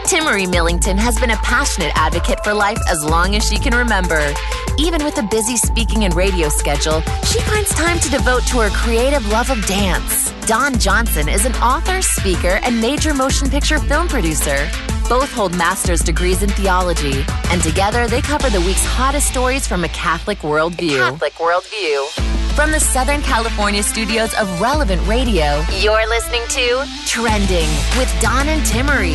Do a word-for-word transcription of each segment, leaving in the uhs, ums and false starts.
Timmery Millington has been a passionate advocate for life as long as she can remember. Even with a busy speaking and radio schedule, she finds time to devote to her creative love of dance. Dawn Johnson is an author, speaker, and major motion picture film producer. Both hold master's degrees in theology, and together they cover the week's hottest stories from a Catholic worldview. A Catholic worldview. From the Southern California studios of Relevant Radio, you're listening to Trending with Dawn and Timmery.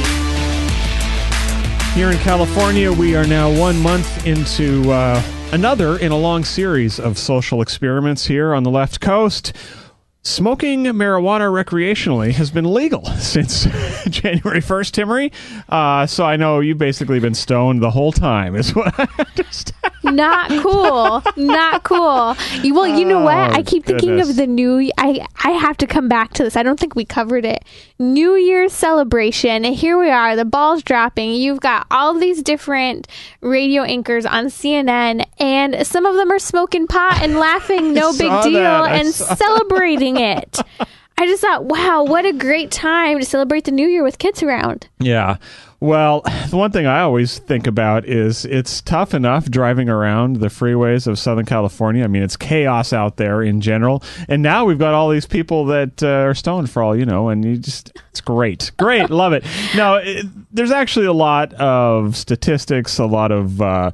Here in California, we are now one month into uh, another in a long series of social experiments here on the left coast. Smoking marijuana recreationally has been legal since January first, Timmery. Uh, so I know you've basically been stoned the whole time, is what I understand. Not cool. Not cool. You, well, you know what? Oh, I keep thinking goodness. of the new... I, I have to come back to this. I don't think we covered it. New Year's celebration. And here we are. The ball's dropping. You've got all these different radio anchors on C N N. And some of them are smoking pot and laughing. No big saw deal. that. I And saw celebrating it. I just thought, wow, what a great time to celebrate the new year with kids around. Yeah. Well, the one thing I always think about is it's tough enough driving around the freeways of Southern California. I mean, it's chaos out there in general. And now we've got all these people that uh, are stoned for all you know, and you just, it's great. Great. Love it. Now, it, there's actually a lot of statistics, a lot of uh,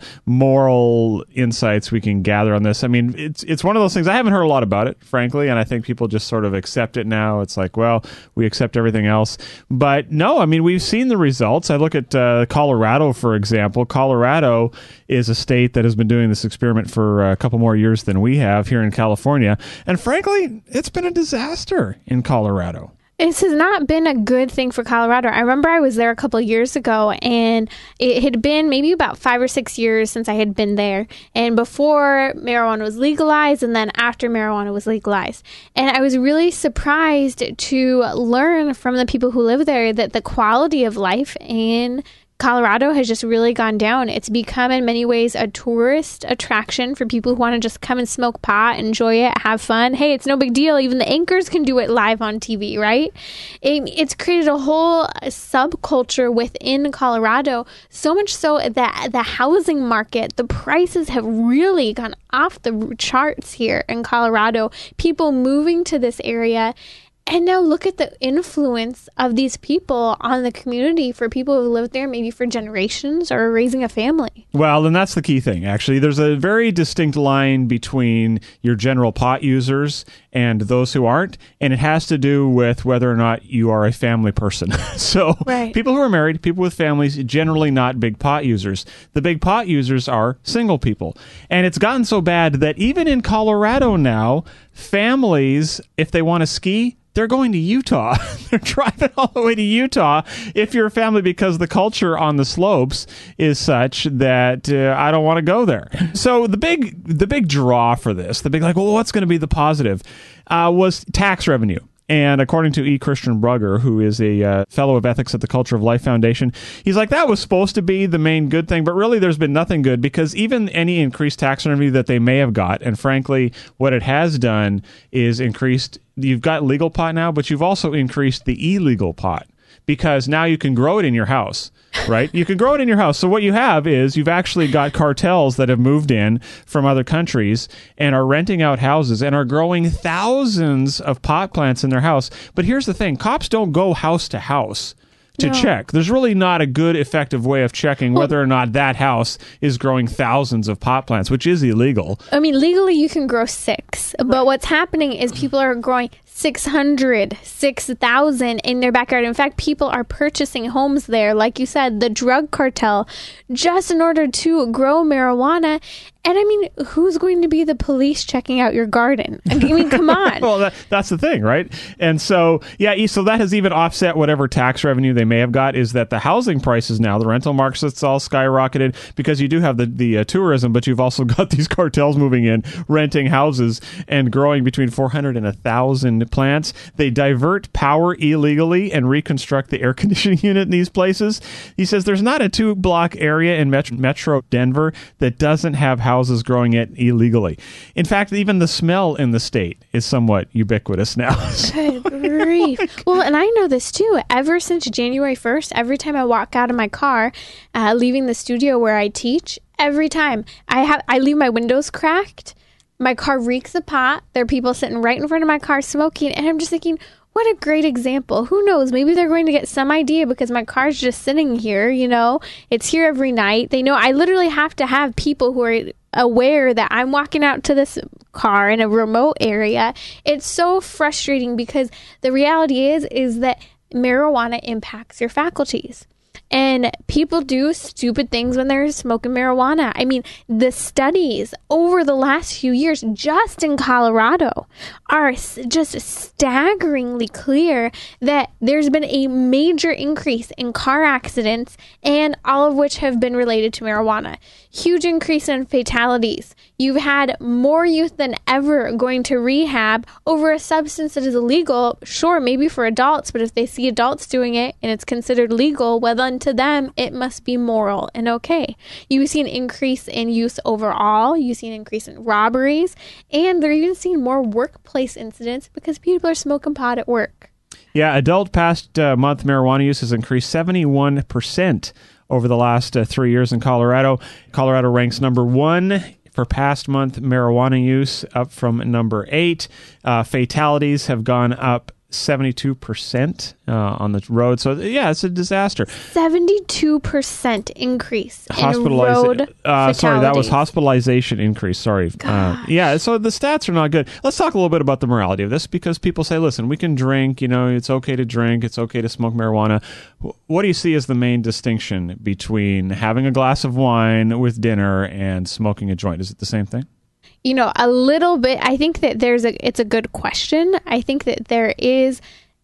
moral insights we can gather on this. I mean, it's it's one of those things. I haven't heard a lot about it, frankly, and I think people just sort of accept it now. It's like, well, we accept everything else. But no, I mean, we've seen the results. I look at uh, Colorado, for example. Colorado is a state that has been doing this experiment for a couple more years than we have here in California. And frankly, it's been a disaster in Colorado. This has not been a good thing for Colorado. I remember I was there a couple of years ago, and it had been maybe about five or six years since I had been there. And before marijuana was legalized, and then after marijuana was legalized. And I was really surprised to learn from the people who live there that the quality of life in Colorado has just really gone down. It's become in many ways a tourist attraction for people who want to just come and smoke pot, enjoy it, have fun. Hey, it's no big deal. Even the anchors can do it live on T V, right? It, it's created a whole subculture within Colorado, so much so that the housing market, the prices have really gone off the charts here in Colorado. People moving to this area. And now look at the influence of these people on the community for people who lived there maybe for generations or raising a family. Well, and that's the key thing, actually. There's a very distinct line between your general pot users and those who aren't, and it has to do with whether or not you are a family person. So right. People who are married, people with families, generally not big pot users. The big pot users are single people. And it's gotten so bad that even in Colorado now, families, if they want to ski, they're going to Utah. They're driving all the way to Utah if you're a family, because the culture on the slopes is such that uh, I don't want to go there. So the big the big draw for this, the big like, well, what's going to be the positive, uh, was tax revenue. And according to E. Christian Brugger, who is a uh, fellow of ethics at the Culture of Life Foundation, he's like, that was supposed to be the main good thing, but really there's been nothing good, because even any increased tax revenue that they may have got, and frankly, what it has done is increased, you've got legal pot now, but you've also increased the illegal pot, because now you can grow it in your house. Right? You can grow it in your house. So what you have is you've actually got cartels that have moved in from other countries and are renting out houses and are growing thousands of pot plants in their house. But here's the thing. Cops don't go house to house to No. check. There's really not a good, effective way of checking whether or not that house is growing thousands of pot plants, which is illegal. I mean, legally you can grow six, but what's happening is people are growing six hundred, six thousand in their backyard. In fact, people are purchasing homes there, like you said, the drug cartel, just in order to grow marijuana. And I mean, who's going to be the police checking out your garden? I mean, come on. Well, that, that's the thing, right? And so, yeah, so that has even offset whatever tax revenue they may have got, is that the housing prices now, the rental market's all skyrocketed, because you do have the, the uh, tourism, but you've also got these cartels moving in, renting houses, and growing between four hundred and one thousand propane plants. They divert power illegally and reconstruct the air conditioning unit in these places. He says there's not a two-block area in Metro, Metro Denver that doesn't have houses growing it illegally. In fact, even the smell in the state is somewhat ubiquitous now. Good grief. Well, and I know this too. Ever since January first, every time I walk out of my car, uh, leaving the studio where I teach, every time I have, I leave my windows cracked. My car reeks of pot. There are people sitting right in front of my car smoking. And I'm just thinking, what a great example. Who knows? Maybe they're going to get some idea because my car's just sitting here, you know. It's here every night. They know I literally have to have people who are aware that I'm walking out to this car in a remote area. It's so frustrating because the reality is, is that marijuana impacts your faculties. And people do stupid things when they're smoking marijuana. I mean, the studies over the last few years, just in Colorado, are just staggeringly clear that there's been a major increase in car accidents, and all of which have been related to marijuana. Huge increase in fatalities. You've had more youth than ever going to rehab over a substance that is illegal. Sure, maybe for adults, but if they see adults doing it and it's considered legal, well then to them, it must be moral and okay. You see an increase in use overall. You see an increase in robberies. And they're even seeing more workplace incidents because people are smoking pot at work. Yeah, adult past uh, month marijuana use has increased seventy-one percent over the last uh, three years in Colorado. Colorado ranks number one for past month marijuana use, up from number eight. Uh, fatalities have gone up seventy-two percent uh, on the road. So, yeah, it's a disaster. seventy-two percent increase in Hospitaliza- road uh, fatalities. Sorry, that was hospitalization increase. Sorry. Uh, yeah, so the stats are not good. Let's talk a little bit about the morality of this, because people say, listen, we can drink, you know, it's okay to drink, it's okay to smoke marijuana. What do you see as the main distinction between having a glass of wine with dinner and smoking a joint? Is it the same thing? You know, a little bit. I think that there's a, it's a good question. I think that there is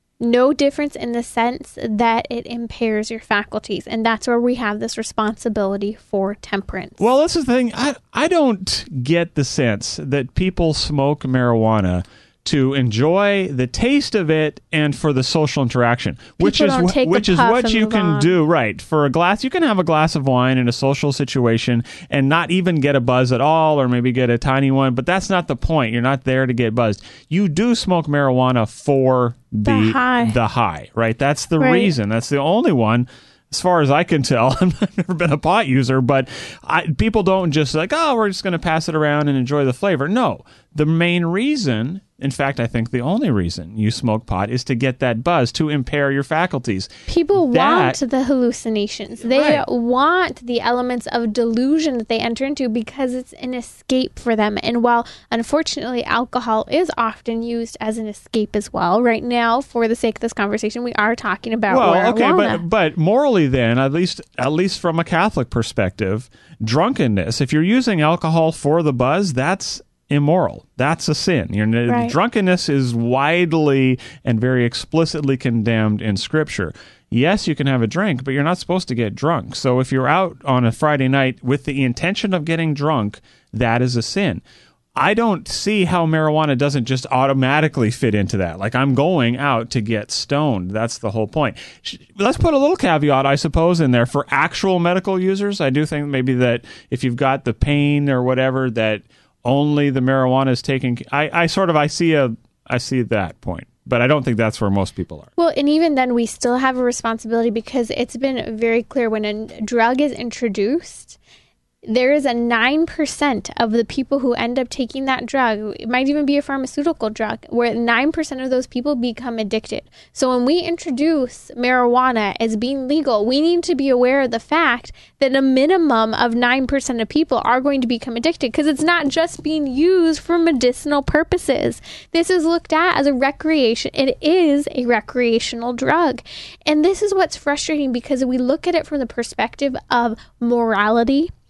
no difference in the sense that it impairs your faculties. And that's where we have this responsibility for temperance. Well, this is the thing. I, I don't get the sense that people smoke marijuana to enjoy the taste of it and for the social interaction, which People is don't wh- take which the is puff what and you move can on. do. Right, for a glass, you can have a glass of wine in a social situation and not even get a buzz at all, or maybe get a tiny one. But that's not the point. You're not there to get buzzed. You do smoke marijuana for the The high. the high, right? That's the Right. reason. That's the only one. As far as I can tell, I've never been a pot user, but I, people don't just like, oh, we're just going to pass it around and enjoy the flavor. No, the main reason, in fact, I think the only reason you smoke pot is to get that buzz, to impair your faculties. People That- want the hallucinations. They Right. want the elements of delusion that they enter into because it's an escape for them. And while, unfortunately, alcohol is often used as an escape as well, right now, for the sake of this conversation, we are talking about Well, marijuana. okay, but but morally, then, at least at least from a Catholic perspective, drunkenness. If you're using alcohol for the buzz, that's immoral. That's a sin. You're, Right. Drunkenness is widely and very explicitly condemned in Scripture. Yes, you can have a drink, but you're not supposed to get drunk. So if you're out on a Friday night with the intention of getting drunk, that is a sin. I don't see how marijuana doesn't just automatically fit into that. Like, I'm going out to get stoned. That's the whole point. Sh- Let's put a little caveat, I suppose, in there for actual medical users. I do think maybe that if you've got the pain or whatever, that only the marijuana is taking. I, I sort of I see a I see that point, but I don't think that's where most people are. Well, and even then, we still have a responsibility because it's been very clear when a drug is introduced, there is a nine percent of the people who end up taking that drug, it might even be a pharmaceutical drug, where nine percent of those people become addicted. So when we introduce marijuana as being legal, we need to be aware of the fact that a minimum of nine percent of people are going to become addicted because it's not just being used for medicinal purposes. This is looked at as a recreation. It is a recreational drug. And this is what's frustrating because we look at it from the perspective of morality.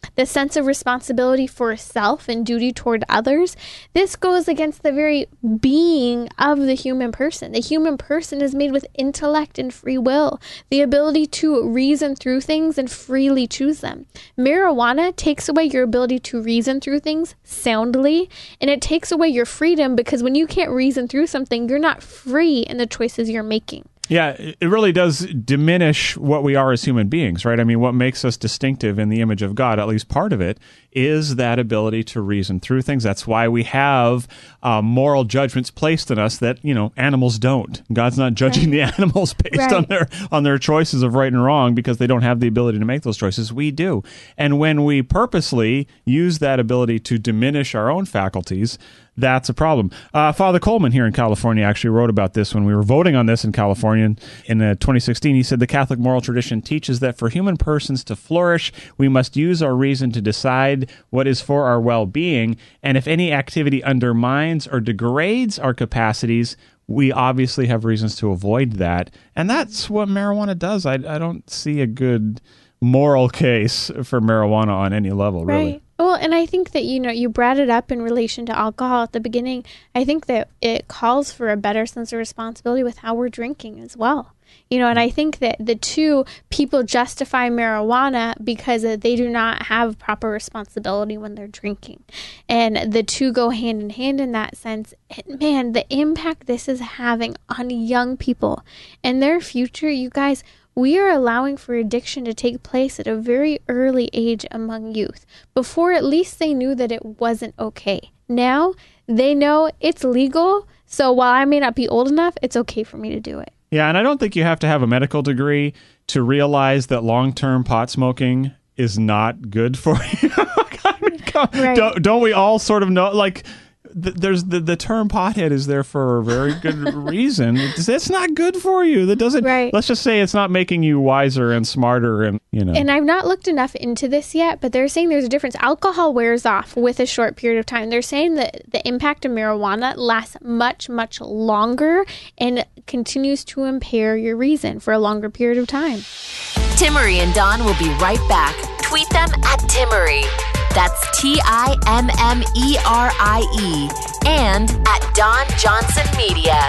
the sense of responsibility for self and duty toward others, this goes against the very being of the human person. The human person is made with intellect and free will, the ability to reason through things and freely choose them. Marijuana takes away your ability to reason through things soundly, and it takes away your freedom, because when you can't reason through something, you're not free in the choices you're making. Yeah, it really does diminish what we are as human beings, right? I mean, what makes us distinctive in the image of God, at least part of it, is that ability to reason through things. That's why we have uh, moral judgments placed on us that, you know, animals don't. God's not judging right. the animals based right. on their on their choices of right and wrong because they don't have the ability to make those choices. We do. And when we purposely use that ability to diminish our own faculties, that's a problem. Uh, Father Coleman here in California actually wrote about this when we were voting on this in California in uh, twenty sixteen. He said, the Catholic moral tradition teaches that for human persons to flourish, we must use our reason to decide what is for our well-being. And if any activity undermines or degrades our capacities, we obviously have reasons to avoid that. And that's what marijuana does. I, I don't see a good moral case for marijuana on any level, really. Right. Well, and I think that, you know, you brought it up in relation to alcohol at the beginning. I think that it calls for a better sense of responsibility with how we're drinking as well. You know, and I think that the two people justify marijuana because they do not have proper responsibility when they're drinking. And the two go hand in hand in that sense. And man, the impact this is having on young people and their future, you guys, we are allowing for addiction to take place at a very early age among youth. Before, at least they knew that it wasn't okay. Now, they know it's legal, so while I may not be old enough, it's okay for me to do it. Yeah, and I don't think you have to have a medical degree to realize that long-term pot smoking is not good for you. I mean, right. don't, don't we all sort of know, like... There's the, the term pothead is there for a very good reason. It's, it's not good for you. That doesn't. Right. Let's just say it's not making you wiser and smarter, and you know. And I've not looked enough into this yet, but they're saying there's a difference. Alcohol wears off with a short period of time. They're saying that the impact of marijuana lasts much, much longer and continues to impair your reason for a longer period of time. Timmerie and Dawn will be right back. Tweet them at Timmerie. That's T I M M E R I E and at Dawn Johnson Media.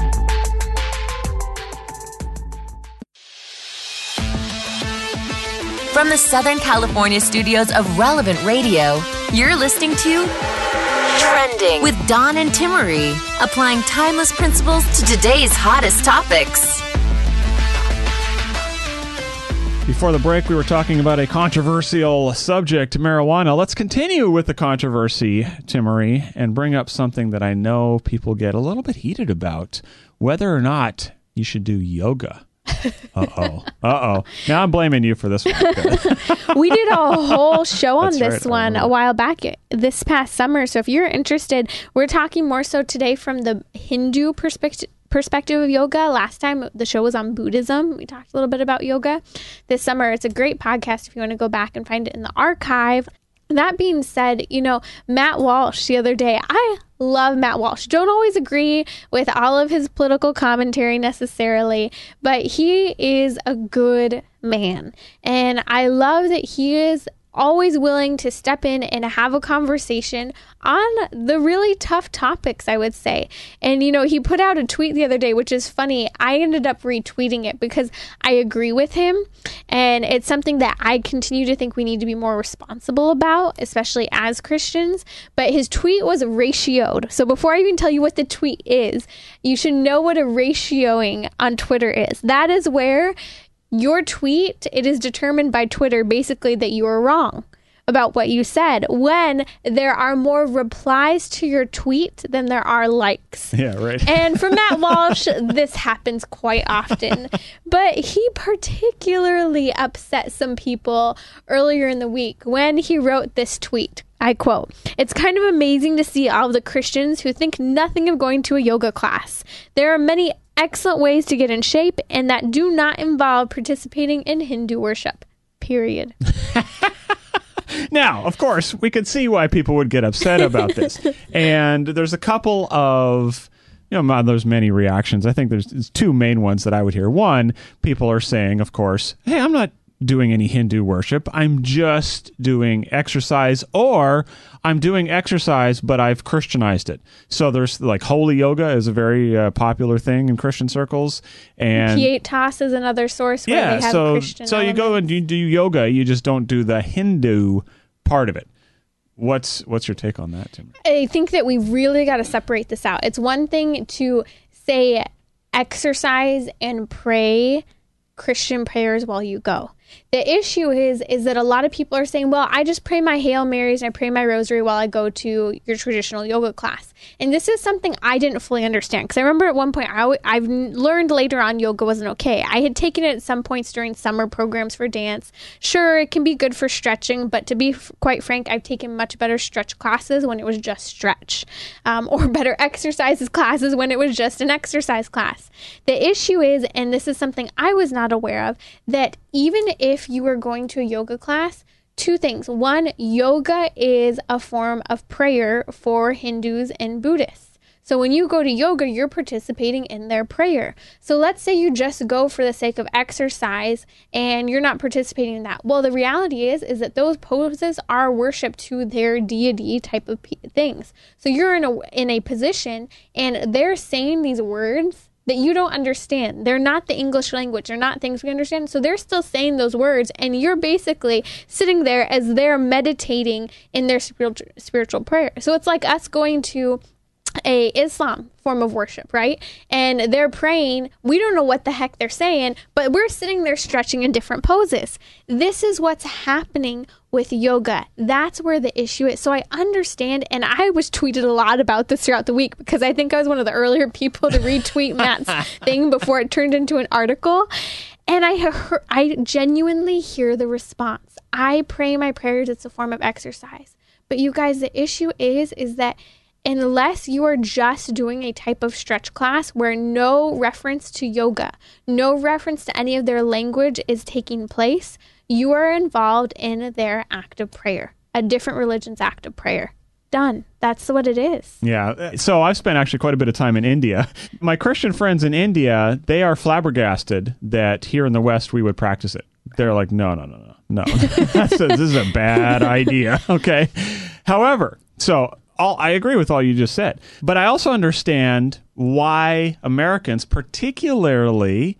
From the Southern California studios of Relevant Radio, you're listening to Trending with Dawn and Timmerie, applying timeless principles to today's hottest topics. Before the break, we were talking about a controversial subject, marijuana. Let's continue with the controversy, Timmerie, and bring up something that I know people get a little bit heated about, whether or not you should do yoga. Uh-oh. Uh-oh. Now I'm blaming you for this one. We did a whole show on That's this right. one a while back this past summer. So if you're interested, we're talking more so today from the Hindu perspective. perspective of yoga. Last time the show was on Buddhism. We talked a little bit about yoga. This summer, it's a great podcast if you want to go back and find it in the archive. That being said, you know, Matt Walsh the other day, I love Matt Walsh. Don't always agree with all of his political commentary necessarily, but he is a good man. And I love that he is always willing to step in and have a conversation on the really tough topics, I would say. And, you know, he put out a tweet the other day, which is funny. I ended up retweeting it because I agree with him. And it's something that I continue to think we need to be more responsible about, especially as Christians. But his tweet was ratioed. So before I even tell you what the tweet is, you should know what a ratioing on Twitter is. That is where your tweet, it is determined by Twitter basically that you are wrong about what you said when there are more replies to your tweet than there are likes. Yeah, right. And for Matt Walsh, this happens quite often. But he particularly upset some people earlier in the week when he wrote this tweet. I quote, "It's kind of amazing to see all of the Christians who think nothing of going to a yoga class. There are many excellent ways to get in shape and that do not involve participating in Hindu worship. Period." Now, of course, we could see why people would get upset about this. And there's a couple of, you know, there's many reactions. I think there's, there's two main ones that I would hear. One, people are saying, of course, hey, I'm not doing any Hindu worship. I'm just doing exercise, or I'm doing exercise, but I've Christianized it. So there's like holy yoga is a very uh, popular thing in Christian circles. And Pietas is another source where yeah, they have so, Christian so you go and you do yoga, you just don't do the Hindu part of it. What's what's your take on that, Tim? I think that we really got to separate this out. It's one thing to say exercise and pray Christian prayers while you go. The issue is is that a lot of people are saying, well, I just pray my Hail Marys and I pray my rosary while I go to your traditional yoga class. And this is something I didn't fully understand, because I remember at one point, I w- I've learned later on yoga wasn't okay. I had taken it at some points during summer programs for dance. Sure, it can be good for stretching, but to be f- quite frank, I've taken much better stretch classes when it was just stretch, um, or better exercises classes when it was just an exercise class. The issue is, and this is something I was not aware of, that even if you were going to a yoga class, two things. One, yoga is a form of prayer for Hindus and Buddhists. So when you go to yoga, you're participating in their prayer. So let's say you just go for the sake of exercise and you're not participating in that. Well, the reality is, is that those poses are worship to their deity type of p- things. So you're in a, in a position and they're saying these words that you don't understand. They're not the English language. They're not things we understand. So they're still saying those words, and you're basically sitting there as they're meditating in their spiritual spiritual prayer. So it's like us going to a Islam form of worship, right? And they're praying. We don't know what the heck they're saying, but we're sitting there stretching in different poses. This is what's happening with yoga. That's where the issue is. So I understand, and I was tweeted a lot about this throughout the week because I think I was one of the earlier people to retweet Matt's thing before it turned into an article. And I heard, I genuinely hear the response. I pray my prayers. It's a form of exercise. But you guys, the issue is, is that unless you are just doing a type of stretch class where no reference to yoga, no reference to any of their language is taking place, you are involved in their act of prayer, a different religion's act of prayer. Done. That's what it is. Yeah. So I've spent actually quite a bit of time in India. My Christian friends in India, they are flabbergasted that here in the West we would practice it. They're like, no, no, no, no, no. That's a, this is a bad idea. Okay. However, so all, I agree with all you just said, but I also understand why Americans, particularly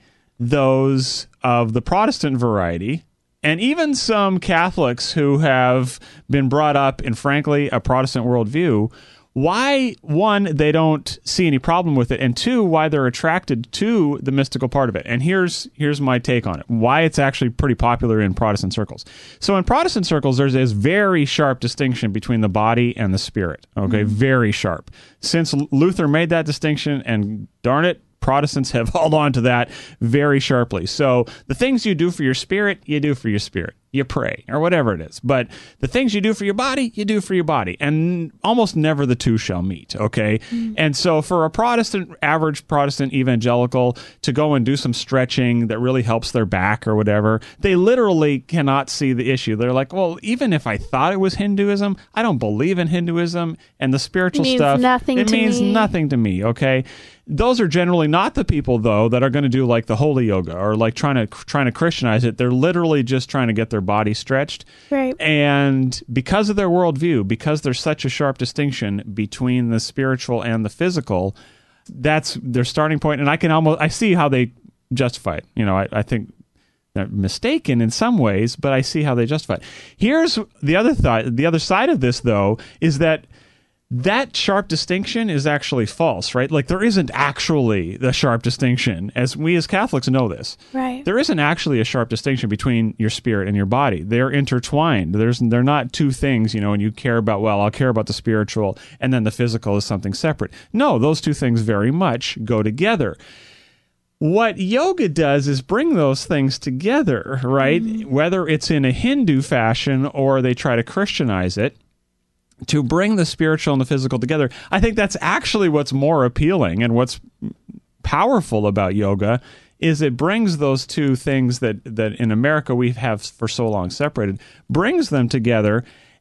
those of the Protestant variety, and even some Catholics who have been brought up in, frankly, a Protestant worldview, why, one, they don't see any problem with it, and two, why they're attracted to the mystical part of it. And here's here's my take on it, why it's actually pretty popular in Protestant circles. So in Protestant circles, there's this very sharp distinction between the body and the spirit, okay, mm-hmm. very sharp. Since Luther made that distinction, and darn it, Protestants have held on to that very sharply. So the things you do for your spirit, you do for your spirit. You pray, or whatever it is. But the things you do for your body, you do for your body. And almost never the two shall meet, okay? Mm. And so for a Protestant, average Protestant evangelical to go and do some stretching that really helps their back or whatever, they literally cannot see the issue. They're like, well, even if I thought it was Hinduism, I don't believe in Hinduism, and the spiritual it means stuff, nothing it to means me. nothing to me, okay? Those are generally not the people, though, that are going to do like the holy yoga or like trying to trying to Christianize it. They're literally just trying to get their body stretched. Right. And because of their worldview, because there's such a sharp distinction between the spiritual and the physical, that's their starting point. And I can almost I see how they justify it. You know, I, I think they're mistaken in some ways, but I see how they justify it. Here's the other thought. The other side of this, though, is that that sharp distinction is actually false, right? Like there isn't actually the sharp distinction, as we as Catholics know this. Right. There isn't actually a sharp distinction between your spirit and your body. They're intertwined. There's they're not two things, you know, and you care about, well, I'll care about the spiritual and then the physical is something separate. No, those two things very much go together. What yoga does is bring those things together, right? Mm-hmm. Whether it's in a Hindu fashion or they try to Christianize it, to bring the spiritual and the physical together. I think that's actually what's more appealing and what's powerful about yoga is it brings those two things that, that in America we have for so long separated, brings them together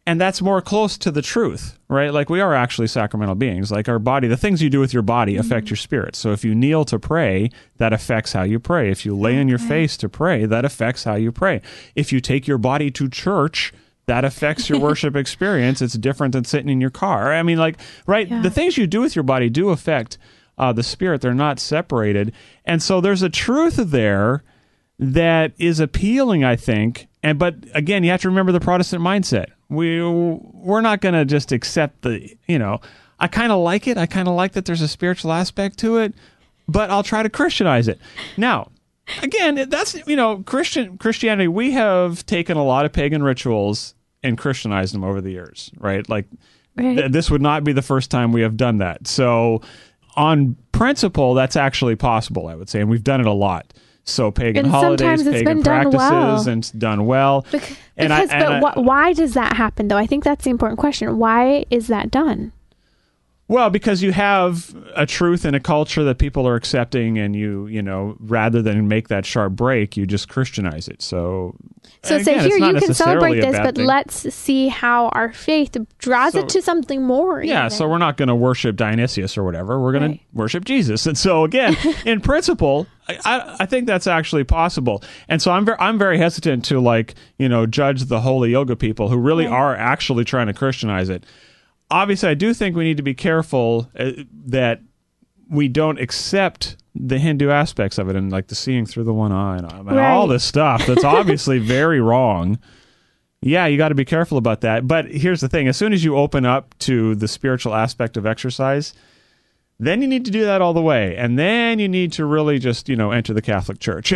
And that's more close to the truth, right? Like we are actually sacramental beings. Like our body, the things you do with your body mm-hmm. affect your spirit. So if you kneel to pray, that affects how you pray. If you lay okay. on your face to pray, that affects how you pray. If you take your body to church, that affects your worship experience. It's different than sitting in your car. I mean, like, right? Yeah. The things you do with your body do affect uh, the spirit. They're not separated. And so there's a truth there that is appealing, I think. And but again, you have to remember the Protestant mindset. We we're not going to just accept the, you know, I kind of like it. I kind of like that there's a spiritual aspect to it, but I'll try to Christianize it. Now, again, that's, you know, Christian Christianity, we have taken a lot of pagan rituals and Christianized them over the years, right? Like right. Th- this would not be the first time we have done that. So on principle, that's actually possible, I would say, and we've done it a lot. So pagan and holidays, pagan practices, well. and it's done well. Because, and because I, but and wh- why does that happen, though? I think that's the important question. Why is that done? Well, because you have a truth in a culture that people are accepting, and you, you know, rather than make that sharp break, you just Christianize it. So, so again, say here you can celebrate this, but thing. let's see how our faith draws so, it to something more. Yeah, even. So we're not going to worship Dionysius or whatever. We're going right. to worship Jesus. And so, again, in principle, I, I think that's actually possible. And so I'm very, I'm very hesitant to, like, you know, judge the holy yoga people who really right. are actually trying to Christianize it. Obviously, I do think we need to be careful uh, that we don't accept the Hindu aspects of it, and like the seeing through the one eye and, and right. all this stuff that's obviously very wrong. Yeah, you got to be careful about that. But here's the thing. As soon as you open up to the spiritual aspect of exercise, then you need to do that all the way. And then you need to really just, you know, enter the Catholic Church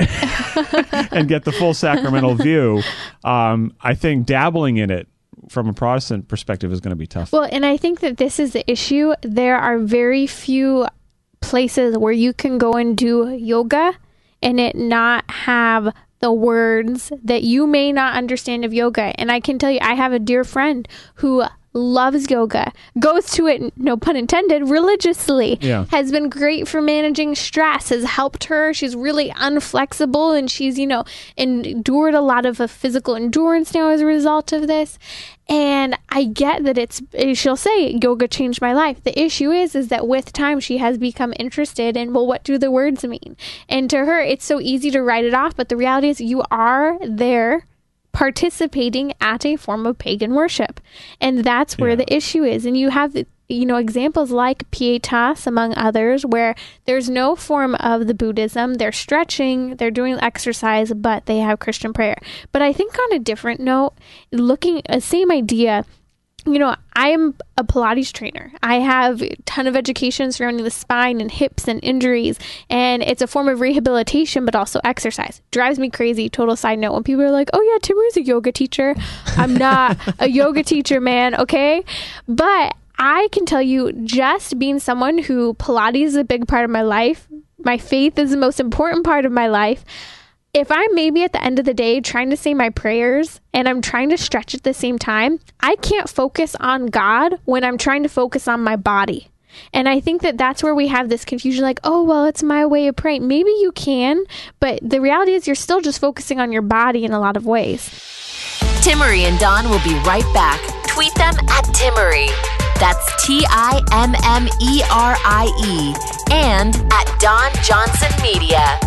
and get the full sacramental view. Um, I think dabbling in it from a Protestant perspective is going to be tough. Well, and I think that this is the issue. There are very few places where you can go and do yoga and it not have the words that you may not understand of yoga. And I can tell you, I have a dear friend who loves yoga, goes to it, no pun intended, religiously, yeah. has been great for managing stress, has helped her. She's really unflexible, and she's, you know, endured a lot of uh, physical endurance now as a result of this. And I get that it's, she'll say, yoga changed my life. The issue is, is that with time, she has become interested in, well, what do the words mean? And to her, it's so easy to write it off. But the reality is you are there participating at a form of pagan worship. And that's where yeah. the issue is. And you have, you know, examples like Pietas, among others, where there's no form of the Buddhism. They're stretching, they're doing exercise, but they have Christian prayer. But I think on a different note, looking, uh, same idea, you know, I am a Pilates trainer. I have a ton of education surrounding the spine and hips and injuries, and it's a form of rehabilitation, but also exercise. Drives me crazy. Total side note, when people are like, oh yeah, Timur's a yoga teacher. I'm not a yoga teacher, man, okay? But I can tell you, just being someone who Pilates is a big part of my life, my faith is the most important part of my life. If I'm maybe at the end of the day trying to say my prayers and I'm trying to stretch at the same time, I can't focus on God when I'm trying to focus on my body. And I think that that's where we have this confusion, like, oh, well, it's my way of praying. Maybe you can, but the reality is you're still just focusing on your body in a lot of ways. Timmerie and Dawn will be right back. Tweet them at Timmerie. That's T I M M E R I E. And at Dawn Johnson Media.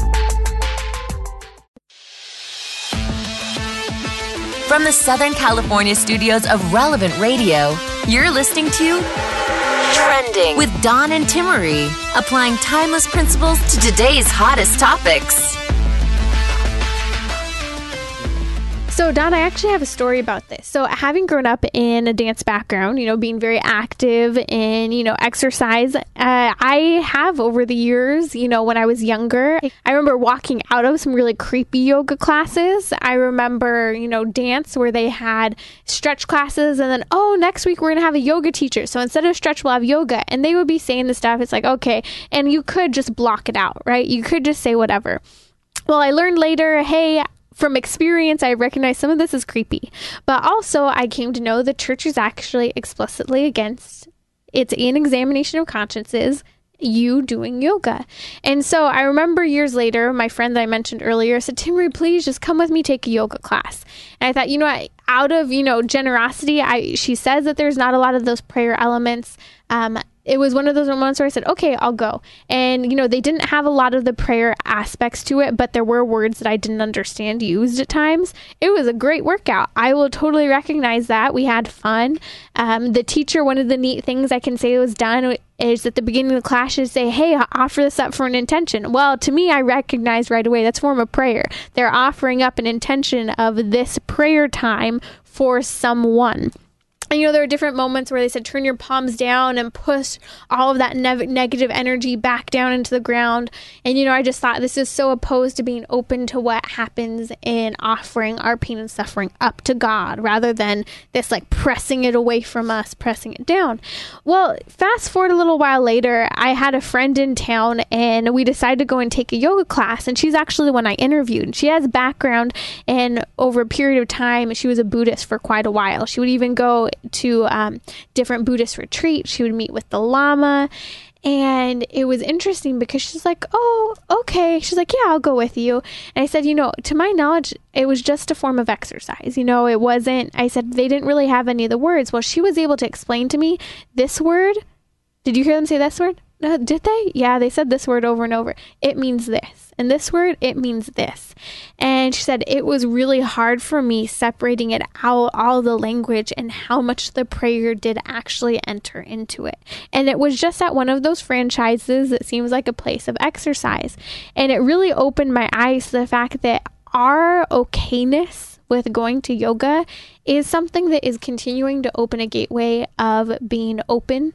From the Southern California studios of Relevant Radio, you're listening to Trending with Dawn and Timmerie, applying timeless principles to today's hottest topics. So, Dawn, I actually have a story about this. So, having grown up in a dance background, you know, being very active in, you know, exercise, uh, I have over the years, you know, when I was younger, I remember walking out of some really creepy yoga classes. I remember, you know, dance where they had stretch classes and then, oh, next week we're going to have a yoga teacher. So, instead of stretch, we'll have yoga. And they would be saying the stuff. It's like, okay. And you could just block it out, right? You could just say whatever. Well, I learned later, hey, from experience, I recognize some of this is creepy, but also I came to know the church is actually explicitly against, it's an examination of consciences, you doing yoga. And so I remember years later, my friend that I mentioned earlier said, Timmerie, please just come with me, take a yoga class. And I thought, you know, I, out of, you know, generosity, I she says that there's not a lot of those prayer elements. Um, it was one of those moments where I said, okay, I'll go. And, you know, they didn't have a lot of the prayer aspects to it, but there were words that I didn't understand used at times. It was a great workout. I will totally recognize that. We had fun. Um, the teacher, one of the neat things I can say was done is at the beginning of the class, she'd say, hey, offer this up for an intention. Well, to me, I recognize right away that's a form of prayer. They're offering up an intention of this prayer time for someone. And, you know, there are different moments where they said, turn your palms down and push all of that ne- negative energy back down into the ground. And, you know, I just thought this is so opposed to being open to what happens in offering our pain and suffering up to God, rather than this like pressing it away from us, pressing it down. Well, fast forward a little while later, I had a friend in town and we decided to go and take a yoga class. And she's actually the one I interviewed. She has background, and over a period of time, she was a Buddhist for quite a while. She would even go to um, different Buddhist retreats. She would meet with the Lama. And it was interesting because she's like, oh, okay. She's like, yeah, I'll go with you. And I said, you know, to my knowledge, it was just a form of exercise. You know, it wasn't, I said, they didn't really have any of the words. Well, she was able to explain to me this word. Did you hear them say this word? Uh, did they? Yeah, they said this word over and over. It means this. And this word, it means this. And she said, it was really hard for me separating it out, all the language and how much the prayer did actually enter into it. And it was just at one of those franchises that seems like a place of exercise. And it really opened my eyes to the fact that our okayness with going to yoga is something that is continuing to open a gateway of being open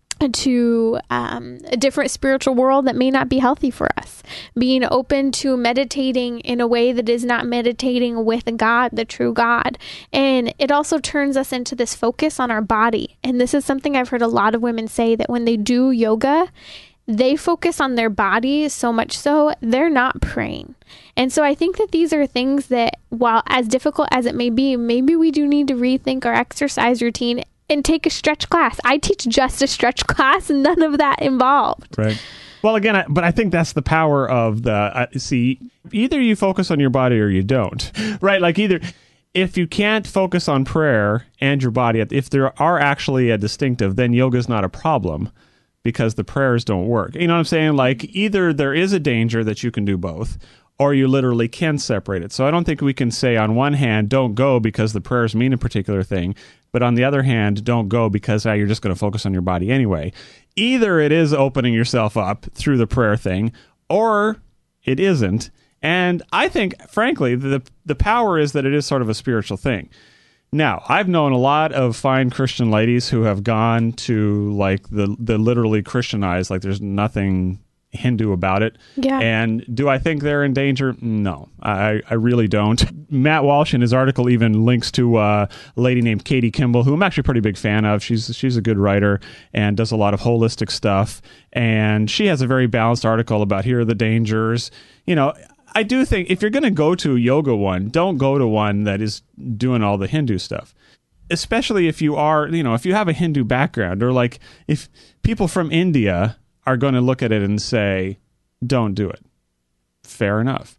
to um, a different spiritual world that may not be healthy for us. Being open to meditating in a way that is not meditating with God, the true God. And it also turns us into this focus on our body. And this is something I've heard a lot of women say, that when they do yoga, they focus on their body so much so they're not praying. And so I think that these are things that, while as difficult as it may be, maybe we do need to rethink our exercise routine and take a stretch class. I teach just a stretch class and none of that involved. Right. Well, again, I, but I think that's the power of the, uh, see, either you focus on your body or you don't, right? Like either, if you can't focus on prayer and your body, if there are actually a distinctive, then yoga is not a problem because the prayers don't work. You know what I'm saying? Like either there is a danger that you can do both, or you literally can separate it. So I don't think we can say on one hand, don't go because the prayers mean a particular thing, but on the other hand, don't go because uh, you're just going to focus on your body anyway. Either it is opening yourself up through the prayer thing, or it isn't. And I think, frankly, the the power is that it is sort of a spiritual thing. Now, I've known a lot of fine Christian ladies who have gone to like the the literally Christianized, like there's nothing Hindu about it. Yeah. And do I think they're in danger? No, I, I really don't. Matt Walsh in his article even links to uh, a lady named Katie Kimball, who I'm actually a pretty big fan of. She's she's a good writer and does a lot of holistic stuff. And she has a very balanced article about here are the dangers. You know, I do think if you're going to go to a yoga one, don't go to one that is doing all the Hindu stuff. Especially if you are, you know, if you have a Hindu background, or like if people from India are going to look at it and say, don't do it. Fair enough.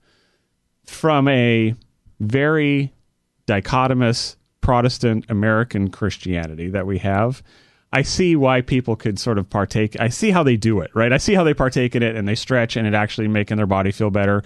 From a very dichotomous Protestant American Christianity that we have, I see why people could sort of partake. I see how they do it, right? I see how they partake in it and they stretch and it actually making their body feel better.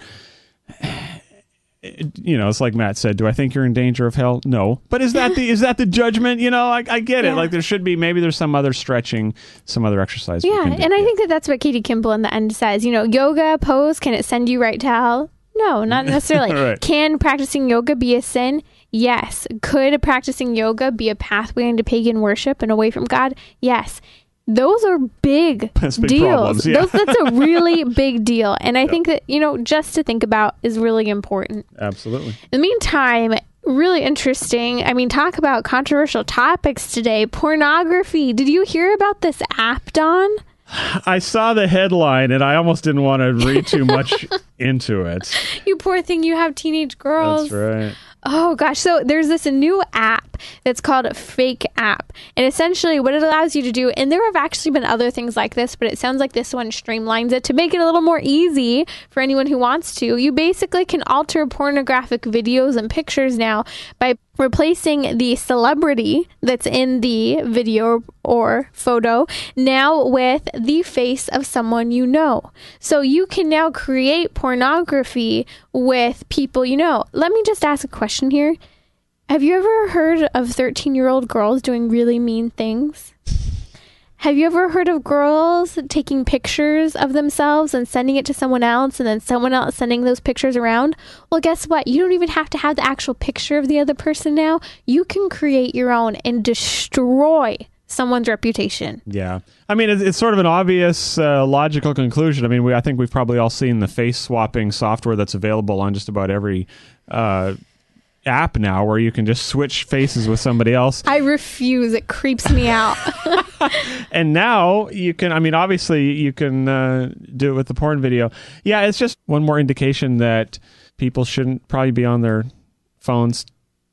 You know, it's like Matt said, do I think you're in danger of hell? No. But is that the is that the judgment? You know, I, I get it. Yeah. Like there should be, maybe there's some other stretching, some other exercise. Yeah, and I think that that's what Katie Kimball in the end says. You know, yoga pose, can it send you right to hell? No, not necessarily. Right. Can practicing yoga be a sin? Yes. Could practicing yoga be a pathway into pagan worship and away from God? Yes. Those are big, That's big deals. problems, yeah. Those, that's a really big deal. And I yeah. think that, you know, just to think about is really important. Absolutely. In the meantime, really interesting. I mean, talk about controversial topics today. Pornography. Did you hear about this app, Don? I saw the headline and I almost didn't want to read too much into it. You poor thing, you have teenage girls. That's right. Oh, gosh. So there's this new app app that's called Fake App. And essentially what it allows you to do, and there have actually been other things like this, but it sounds like this one streamlines it to make it a little more easy for anyone who wants to. You basically can alter pornographic videos and pictures now by replacing the celebrity that's in the video or photo now with the face of someone you know. So you can now create pornography with people you know. Let me just ask a question here. Have you ever heard of thirteen-year-old girls doing really mean things? Have you ever heard of girls taking pictures of themselves and sending it to someone else and then someone else sending those pictures around? Well, guess what? You don't even have to have the actual picture of the other person now. You can create your own and destroy someone's reputation. Yeah. I mean, it's, it's sort of an obvious, uh, logical conclusion. I mean, we, I think we've probably all seen the face swapping software that's available on just about every uh app now, where you can just switch faces with somebody else. I refuse. It creeps me out. And now you can, I mean, obviously you can uh, do it with the porn video. Yeah, it's just one more indication that people shouldn't probably be on their phones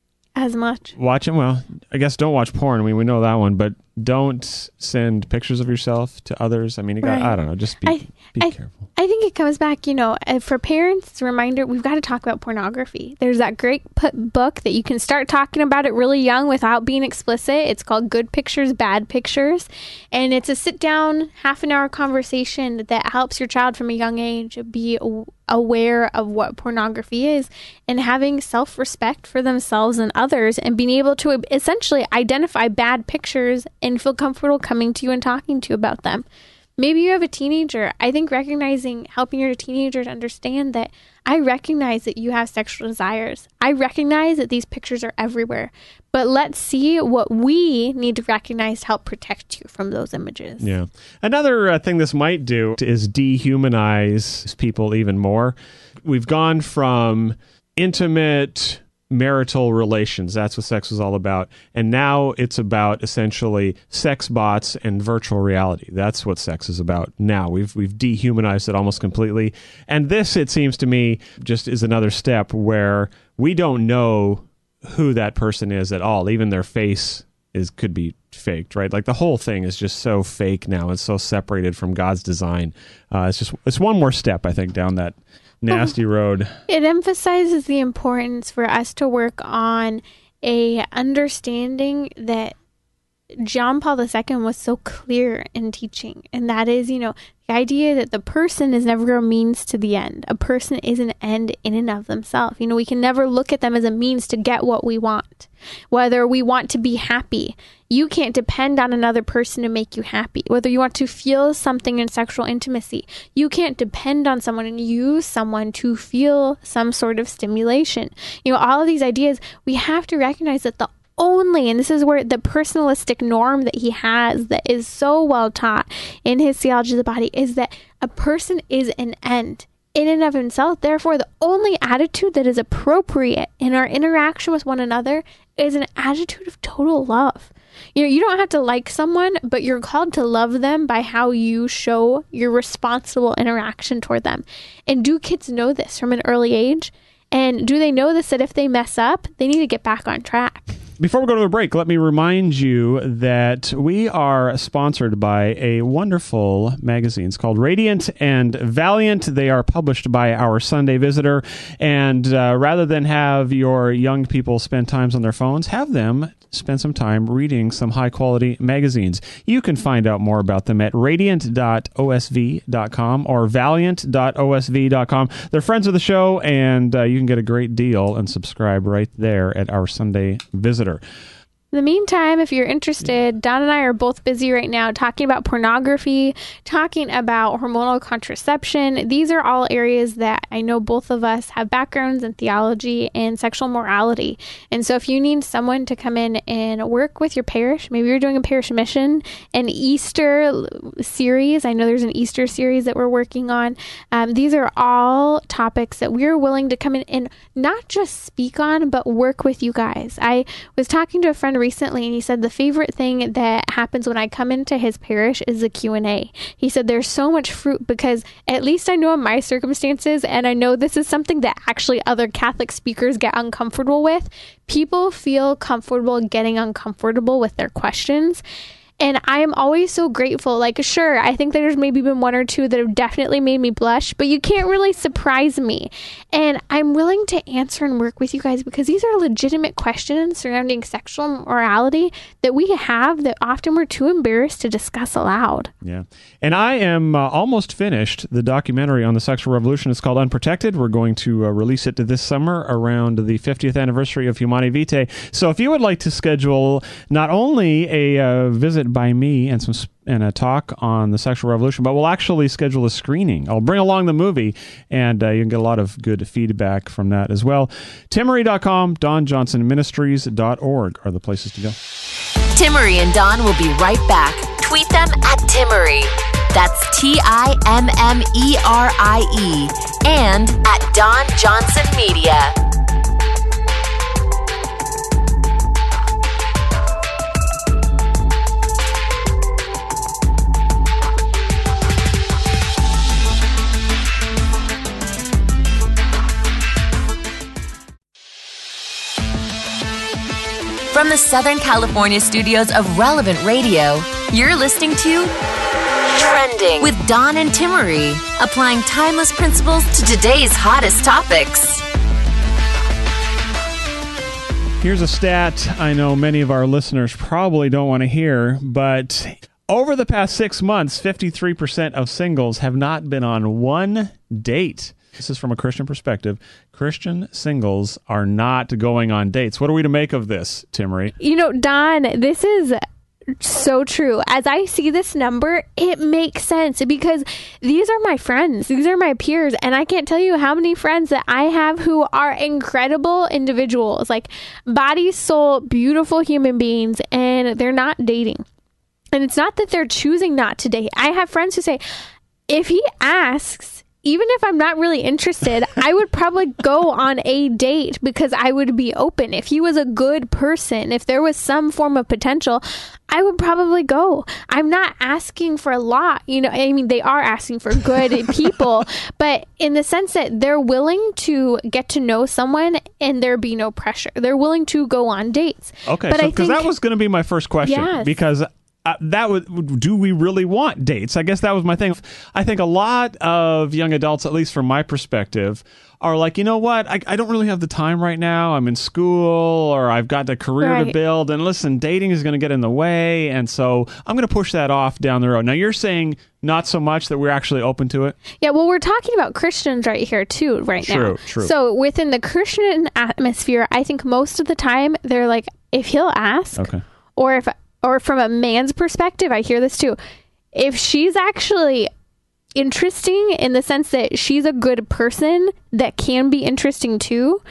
as much. Watching, well, I guess don't watch porn. I mean, we know that one, but don't send pictures of yourself to others. I mean, you got, right. I don't know, just be, I, be I, careful. I think it comes back, you know, uh, for parents, it's a reminder, we've got to talk about pornography. There's that great put book that you can start talking about it really young without being explicit. It's called Good Pictures, Bad Pictures. And it's a sit down, half an hour conversation that helps your child from a young age be aware of what pornography is and having self-respect for themselves and others and being able to essentially identify bad pictures and feel comfortable coming to you and talking to you about them. Maybe you have a teenager. I think recognizing, helping your teenager to understand that I recognize that you have sexual desires. I recognize that these pictures are everywhere. But let's see what we need to recognize to help protect you from those images. Yeah. Another uh, thing this might do is dehumanize people even more. We've gone from intimate marital relations. That's what sex was all about. And now it's about essentially sex bots and virtual reality. That's what sex is about now. We've we've dehumanized it almost completely. And this, it seems to me, just is another step where we don't know who that person is at all. Even their face is could be faked, right? Like the whole thing is just so fake now. It's so separated from God's design. Uh, it's just it's one more step, I think, down that nasty road. It emphasizes the importance for us to work on a understanding that John Paul the Second was so clear in teaching, and that is, you know, the idea that the person is never a means to the end. A person is an end in and of themselves. You know, we can never look at them as a means to get what we want. Whether we want to be happy, you can't depend on another person to make you happy. Whether you want to feel something in sexual intimacy, you can't depend on someone and use someone to feel some sort of stimulation. You know, all of these ideas, we have to recognize that the only, and this is where the personalistic norm that he has that is so well taught in his theology of the body, is that a person is an end in and of himself. Therefore, the only attitude that is appropriate in our interaction with one another is an attitude of total love. You know, you don't have to like someone, but you're called to love them by how you show your responsible interaction toward them. And do kids know this from an early age? And do they know this, that if they mess up, they need to get back on track? Before we go to a break, let me remind you that we are sponsored by a wonderful magazine. It's called Radiant and Valiant. They are published by Our Sunday Visitor. And uh, rather than have your young people spend times on their phones, have them spend some time reading some high-quality magazines. You can find out more about them at radiant dot o s v dot com or valiant dot o s v dot com. They're friends of the show, and uh, you can get a great deal and subscribe right there at Our Sunday Visitor. In the meantime, if you're interested, Don and I are both busy right now talking about pornography, talking about hormonal contraception. These are all areas that I know both of us have backgrounds in theology and sexual morality. And so if you need someone to come in and work with your parish, maybe you're doing a parish mission, an Easter series. I know there's an Easter series that we're working on. Um, these are all topics that we're willing to come in and not just speak on, but work with you guys. I was talking to a friend recently, and he said the favorite thing that happens when I come into his parish is the Q and A. He said there's so much fruit because at least I know in my circumstances, and I know this is something that actually other Catholic speakers get uncomfortable with. People feel comfortable getting uncomfortable with their questions. And I am always so grateful. Like, sure, I think there's maybe been one or two that have definitely made me blush, but you can't really surprise me. And I'm willing to answer and work with you guys because these are legitimate questions surrounding sexual morality that we have that often we're too embarrassed to discuss aloud. Yeah. And I am uh, almost finished the documentary on the sexual revolution. It's called Unprotected. We're going to uh, release it this summer around the fiftieth anniversary of Humanae Vitae. So if you would like to schedule not only a uh, visit by me and some and a talk on the sexual revolution, but we'll actually schedule a screening. I'll bring along the movie, and uh, you can get a lot of good feedback from that as well. Timmerie dot com, Don Johnson Ministries dot org are the places to go. Timmerie and Don will be right back. Tweet them at Timmerie. That's T I M M E R I E. And at Don Johnson Media. From the Southern California studios of Relevant Radio, you're listening to Trending with Don and Timmerie, applying timeless principles to today's hottest topics. Here's a stat I know many of our listeners probably don't want to hear, but over the past six months, fifty-three percent of singles have not been on one date. This is from a Christian perspective. Christian singles are not going on dates. What are we to make of this, Timmerie? You know, Don, this is so true. As I see this number, it makes sense because these are my friends. These are my peers. And I can't tell you how many friends that I have who are incredible individuals, like body, soul, beautiful human beings, and they're not dating. And it's not that they're choosing not to date. I have friends who say, if he asks, even if I'm not really interested, I would probably go on a date because I would be open. If he was a good person, if there was some form of potential, I would probably go. I'm not asking for a lot. You know, I mean, they are asking for good people, but in the sense that they're willing to get to know someone and there be no pressure. They're willing to go on dates. Okay, but so I because think that was going to be my first question. Yes. Because Uh, that would, do we really want dates? I guess that was my thing. I think a lot of young adults, at least from my perspective, are like, you know what? I, I don't really have the time right now. I'm in school or I've got a career right. to build. And listen, dating is going to get in the way. And so I'm going to push that off down the road. Now, you're saying not so much that we're actually open to it? Yeah, well, we're talking about Christians right here, too, right true, now. True, true. So within the Christian atmosphere, I think most of the time they're like, if he'll ask, okay. or if Or from a man's perspective, I hear this too. If she's actually interesting in the sense that she's a good person that can be interesting too,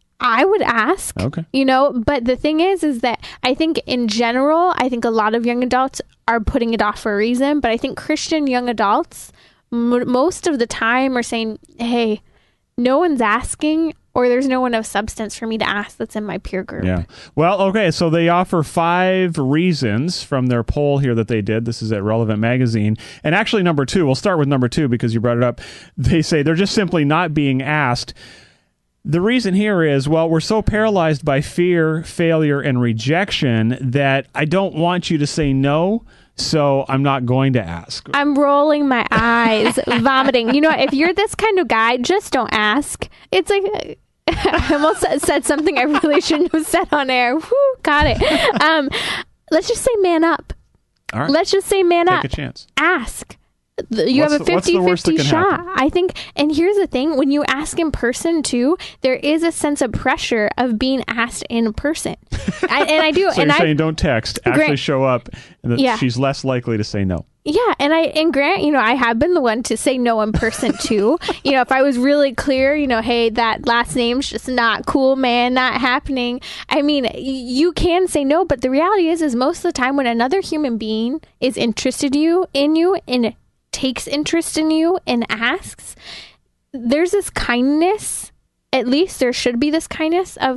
I would ask. Okay. You know, but the thing is, is that I think in general, I think a lot of young adults are putting it off for a reason. But I think Christian young adults, m- most of the time, are saying, hey, no one's asking, or there's no one of substance for me to ask that's in my peer group. Yeah. Well, okay, so they offer five reasons from their poll here that they did. This is at Relevant Magazine. And actually, number two, we'll start with number two because you brought it up. They say they're just simply not being asked. The reason here is, well, we're so paralyzed by fear, failure, and rejection that I don't want you to say no, so I'm not going to ask. I'm rolling my eyes, vomiting. You know, if you're this kind of guy, just don't ask. It's like... I almost said something I really shouldn't have said on air. Whew, got it. Um, let's just say man up. All right. Let's just say man Take up. Take a chance. Ask. You what's have a the, fifty-fifty shot. Happen? I think, and here's the thing, when you ask in person too, there is a sense of pressure of being asked in person. I, and I do. So and you're I, saying don't text, actually Grant, show up, and that yeah. she's less likely to say no. Yeah, and I and Grant, you know, I have been the one to say no in person too. You know, if I was really clear, you know, hey, that last name's just not cool, man, not happening. I mean, you can say no, but the reality is, is most of the time when another human being is interested you in you and takes interest in you and asks, there's this kindness. At least there should be this kindness of,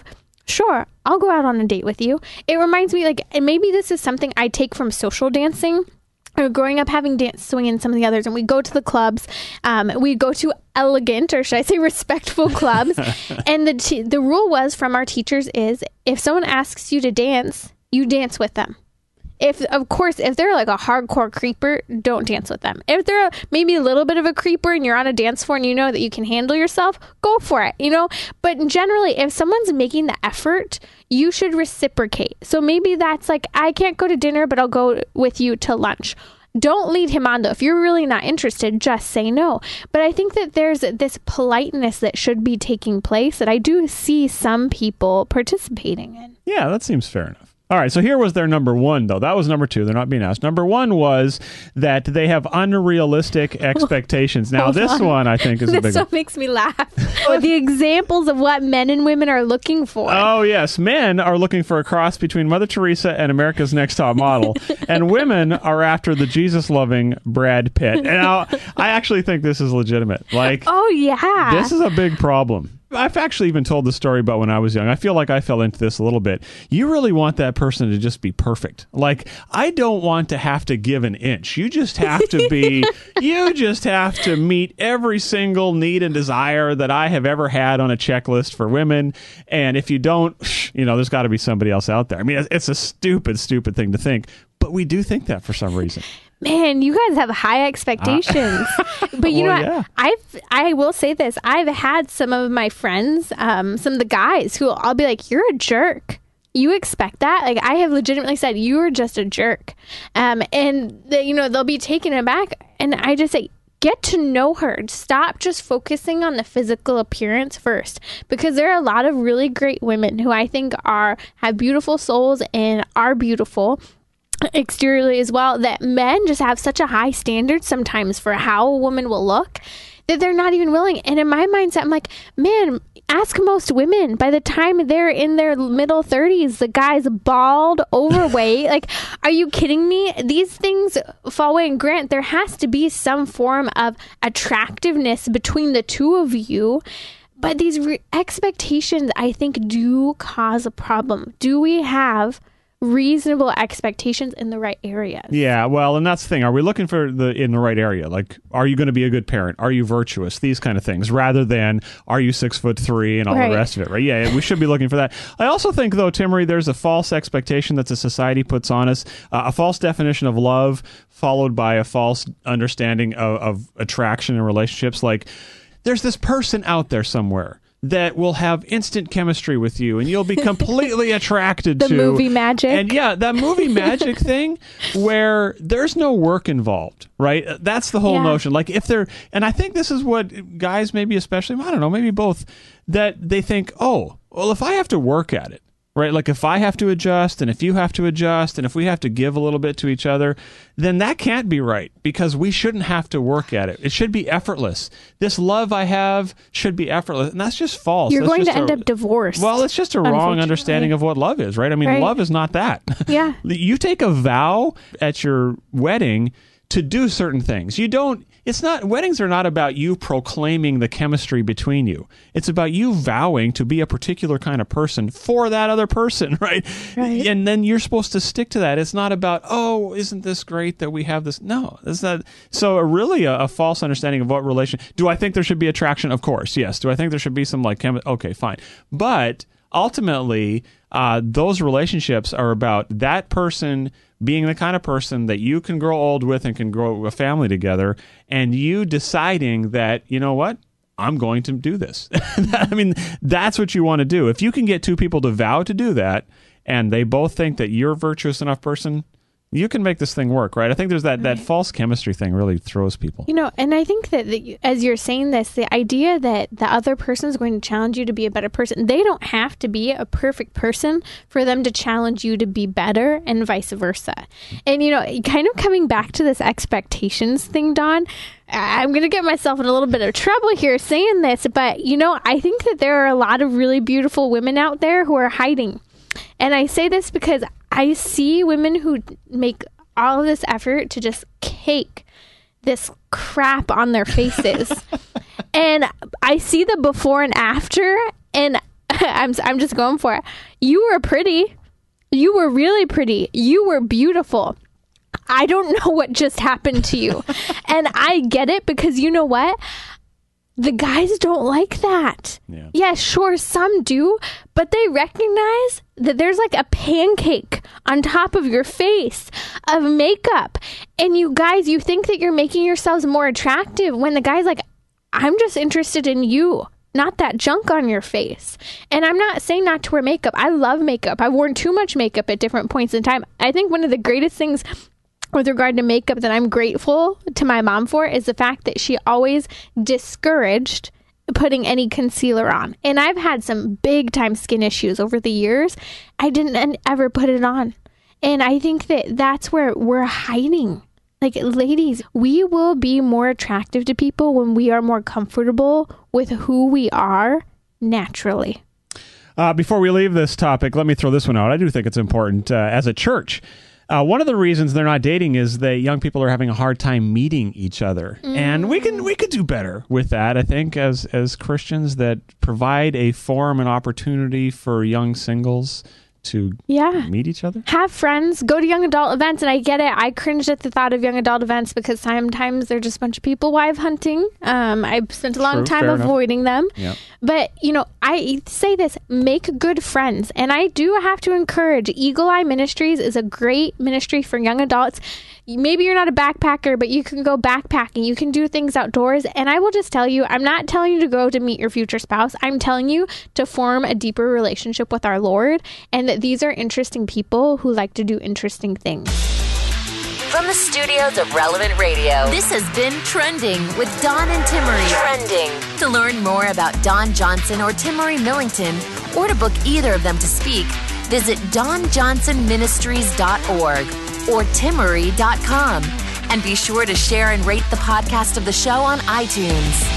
sure, I'll go out on a date with you. It reminds me, like, and maybe this is something I take from social dancing. Or growing up having dance swing and some of the others, and we go to the clubs. Um, we go to elegant, or should I say respectful clubs. And the t- the rule was from our teachers is if someone asks you to dance, you dance with them. If, of course, if they're like a hardcore creeper, don't dance with them. If they're maybe a little bit of a creeper and you're on a dance floor and you know that you can handle yourself, go for it, you know? But generally, if someone's making the effort, you should reciprocate. So maybe that's like, I can't go to dinner, but I'll go with you to lunch. Don't lead him on, though. If you're really not interested, just say no. But I think that there's this politeness that should be taking place that I do see some people participating in. Yeah, that seems fair enough. All right, so here was their number one, though. That was number two. They're not being asked. Number one was that they have unrealistic expectations. Now, this on. one, I think, is this a big one. This one makes me laugh. With the examples of what men and women are looking for. Oh, yes. Men are looking for a cross between Mother Teresa and America's Next Top Model. And women are after the Jesus-loving Brad Pitt. Now, I actually think this is legitimate. Like, oh, yeah. This is a big problem. I've actually even told the story about when I was young. I feel like I fell into this a little bit. You really want that person to just be perfect. Like, I don't want to have to give an inch. You just have to be, you just have to meet every single need and desire that I have ever had on a checklist for women. And if you don't, you know, there's got to be somebody else out there. I mean, it's a stupid, stupid thing to think, but we do think that for some reason. Man, you guys have high expectations. Uh, but you well, know what? Yeah. I've, I will say this. I've had some of my friends, um, some of the guys who I'll be like, you're a jerk. You expect that? Like, I have legitimately said, you're just a jerk. Um, and, the, you know, they'll be taken aback. And I just say, get to know her. Stop just focusing on the physical appearance first. Because there are a lot of really great women who I think are have beautiful souls and are beautiful exteriorly as well, that men just have such a high standard sometimes for how a woman will look that they're not even willing. And in my mindset, I'm like, man, ask most women. By the time they're in their middle thirties, the guy's bald, overweight. Like, are you kidding me? These things fall away. And grant, there has to be some form of attractiveness between the two of you. But these re- expectations, I think, do cause a problem. Do we have reasonable expectations in the right areas? Yeah, well, and that's the thing. Are we looking for the in the right area? Like, are you going to be a good parent? Are you virtuous? These kind of things, rather than are you six foot three and all right. the rest of it, right? Yeah, we should be looking for that. I also think, though, Timmery, there's a false expectation that the society puts on us, uh, a false definition of love followed by a false understanding of, of attraction in relationships. Like, there's this person out there somewhere that will have instant chemistry with you and you'll be completely attracted the to. The movie magic. And yeah, that movie magic thing where there's no work involved, right? That's the whole yeah. notion. Like if they're, and I think this is what guys maybe especially, I don't know, maybe both, that they think, oh, well, if I have to work at it, right? Like if I have to adjust and if you have to adjust and if we have to give a little bit to each other, then that can't be right because we shouldn't have to work at it. It should be effortless. This love I have should be effortless. And that's just false. You're that's going to a, end up divorced. Well, it's just a wrong understanding of what love is, right? I mean, right. love is not that. Yeah. You take a vow at your wedding to do certain things. You don't, it's not, weddings are not about you proclaiming the chemistry between you. It's about you vowing to be a particular kind of person for that other person, right? Right. And then you're supposed to stick to that. It's not about, oh, isn't this great that we have this? No, it's not. So a really a, a false understanding of what relation, do I think there should be attraction? Of course, yes. Do I think there should be some like, chem- okay, fine. But ultimately, uh, those relationships are about that person being the kind of person that you can grow old with and can grow a family together, and you deciding that, you know what, I'm going to do this. I mean, that's what you want to do. If you can get two people to vow to do that, and they both think that you're a virtuous enough person, you can make this thing work, right? I think there's that, right. that false chemistry thing really throws people. You know, and I think that the, as you're saying this, the idea that the other person is going to challenge you to be a better person, they don't have to be a perfect person for them to challenge you to be better and vice versa. And, you know, kind of coming back to this expectations thing, Don, I'm going to get myself in a little bit of trouble here saying this, but, you know, I think that there are a lot of really beautiful women out there who are hiding. And I say this because I see women who make all of this effort to just cake this crap on their faces. And I see the before and after, and I'm I'm just going for it. You were pretty. You were really pretty. You were beautiful. I don't know what just happened to you. And I get it because you know what? The guys don't like that. Yeah. yeah, sure, some do, but they recognize that there's like a pancake on top of your face of makeup. And you guys, you think that you're making yourselves more attractive when the guy's like, I'm just interested in you, not that junk on your face. And I'm not saying not to wear makeup. I love makeup. I've worn too much makeup at different points in time. I think one of the greatest things with regard to makeup that I'm grateful to my mom for is the fact that she always discouraged putting any concealer on. And I've had some big time skin issues over the years. I didn't ever put it on. And I think that that's where we're hiding. Like, ladies, we will be more attractive to people when we are more comfortable with who we are naturally. Uh, before we leave this topic, let me throw this one out. I do think it's important uh, as a church. Uh, one of the reasons they're not dating is that young people are having a hard time meeting each other, mm. and we can we could do better with that. I think as as Christians that provide a forum and opportunity for young singles to yeah. meet each other. Have friends, go to young adult events, and I get it. I cringed at the thought of young adult events because sometimes they're just a bunch of people wife hunting. Um, I've spent a long True, time avoiding enough. them. Yep. But, you know, I say this, make good friends. And I do have to encourage, Eagle Eye Ministries is a great ministry for young adults. Maybe you're not a backpacker, but you can go backpacking. You can do things outdoors. And I will just tell you, I'm not telling you to go to meet your future spouse. I'm telling you to form a deeper relationship with our Lord, and that these are interesting people who like to do interesting things. From the studios of Relevant Radio, this has been Trending with Don and Timmerie. Trending. To learn more about Don Johnson or Timmerie Millington, or to book either of them to speak, visit don johnson ministries dot org or timmerie dot com. And be sure to share and rate the podcast of the show on iTunes.